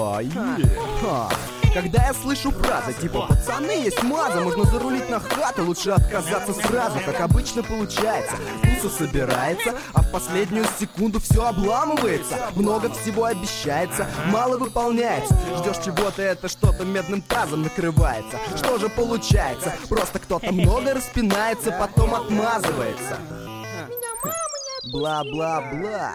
Когда я слышу фразы типа «Пацаны, есть маза, можно зарулить на хату, лучше отказаться сразу», как обычно получается, вкуса собирается, а в последнюю секунду все обламывается. Много всего обещается, мало выполняется. Ждешь чего-то, это что-то медным тазом накрывается. Что же получается? Просто кто-то много распинается, потом отмазывается. Бла-бла-бла.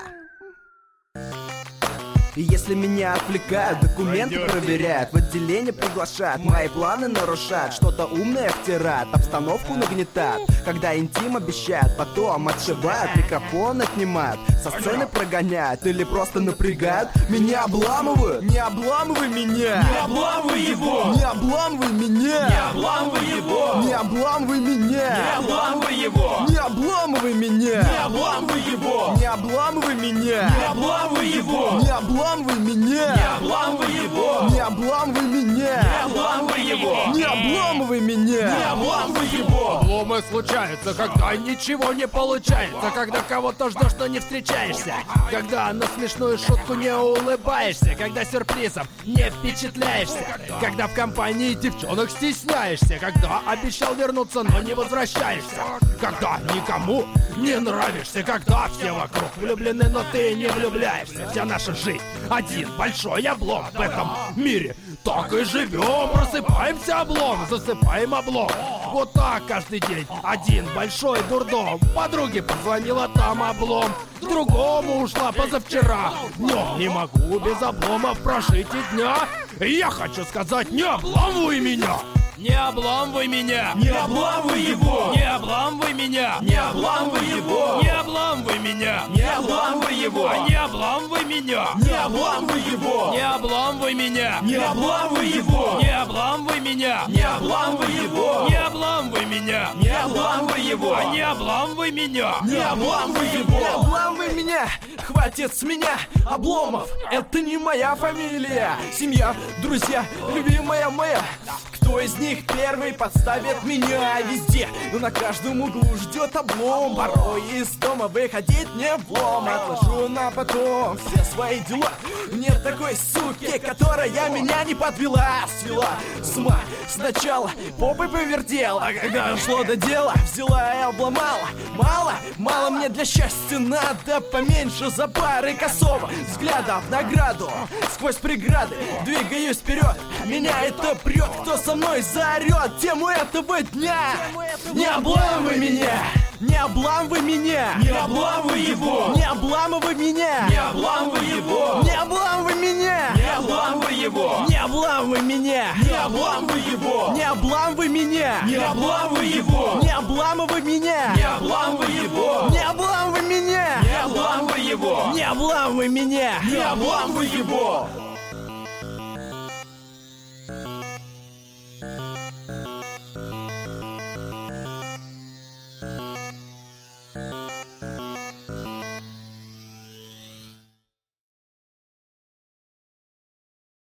И если меня отвлекают, документы проверяют, в отделение приглашают, мои планы нарушают, что-то умное втирают, обстановку нагнетают. Когда интим обещают, потом отшивают, микрофон отнимают, со сцены прогоняют или просто напрягают. Меня обламывают, не обламывай меня, не обламывай его, не обламывай меня, не обламывай его, не обламывай меня, не обламывай его, не обламывай меня, не обламывай его, не обламывай меня, не обламывай его, не обламывай меня, не обламывай его, не обламывай меня, не обламывай его, не обламывай не меня. обламывай его. Обломы случаются, когда ничего не получается, когда кого-то ждешь, но не встречаешься, когда на смешную шутку не улыбаешься, когда сюрпризом не впечатляешься, когда в компании девчонок стесняешься, когда обещал вернуться, но не возвращаешься, когда никому не нравишься, когда все вокруг влюблены, но ты не влюбляешься. Вся наша жизнь один большой облом в этом мире. Так и живем, просыпаемся облом, засыпаем облом. Вот так каждый день, один большой дурдом. Подруге позвонила, там облом, к другому ушла позавчера. Днем не могу без обломов прожить и дня. И я хочу сказать, не обламывай меня. Не обламывай меня, Не обламывай его, не обламывай меня, не обламывай его, не обламывай меня, не обламывай его, не обламывай меня, не обламывай его, не обламывай меня, не обламывай его, не обламывай меня, не обламывай его, не обламывай меня, не обламывай его, не обламывай меня. не обламывай Не его. обламывай меня, хватит с меня обломов. Это не моя фамилия. Семья, друзья, любимая моя. Кто из них первый подставит меня везде? Но на каждом углу ждет облом. Порой из дома выходить не влом. Отложу на потом все свои дела. Нет такой суки, которая меня не подвела. Свела с ума сначала, попой повертела. А когда шло до дела, взяла и обломала. Мало мне для счастья надо поменьше за пары косого взгляда в награду. Сквозь преграды двигаюсь вперед. Меня это прет, кто со мной заорет тему этого дня. Не обламывай меня, не обламывай меня, Не обламывай его, не обламывай меня, не обламывай его, не обламывай меня, не обламывай его, не обламывай меня, не обламывай его, не обламывай меня, не обламывай его, не обламывай меня, не обламывай его, не обламывай меня, не обламывай его, не обламывай меня. не обламывай его.